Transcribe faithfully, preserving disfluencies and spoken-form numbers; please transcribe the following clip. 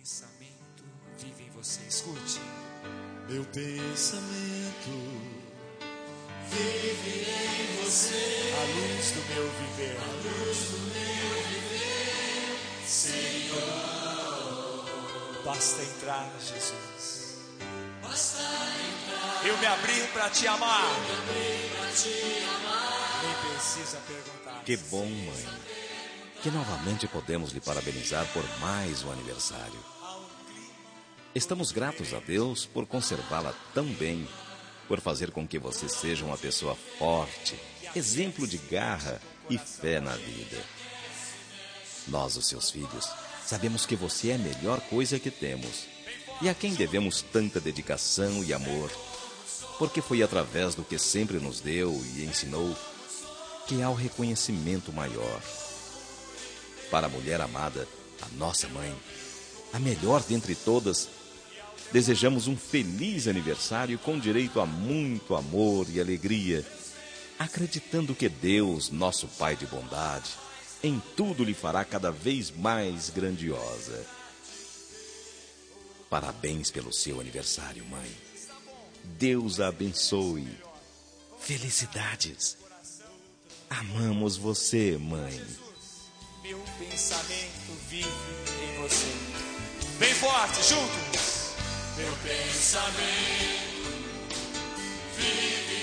pensamento vive em você. Escute. Meu pensamento vive em você. A luz do meu viver. A luz do meu viver, Senhor. Basta entrar, Jesus. Basta entrar. Eu me abri para te amar. Eu me abri para te amar. Nem precisa perguntar. Que bom, mãe, que novamente podemos lhe parabenizar por mais um aniversário. Estamos gratos a Deus por conservá-la tão bem, por fazer com que você seja uma pessoa forte, exemplo de garra e fé na vida. Nós, os seus filhos, sabemos que você é a melhor coisa que temos e a quem devemos tanta dedicação e amor, porque foi através do que sempre nos deu e ensinou que há o reconhecimento maior. Para a mulher amada, a nossa mãe, a melhor dentre todas, desejamos um feliz aniversário com direito a muito amor e alegria, acreditando que Deus, nosso Pai de bondade, em tudo lhe fará cada vez mais grandiosa. Parabéns pelo seu aniversário, mãe. Deus a abençoe. Felicidades. Amamos você, mãe. Meu pensamento vive em você. Bem forte, juntos. Meu pensamento vive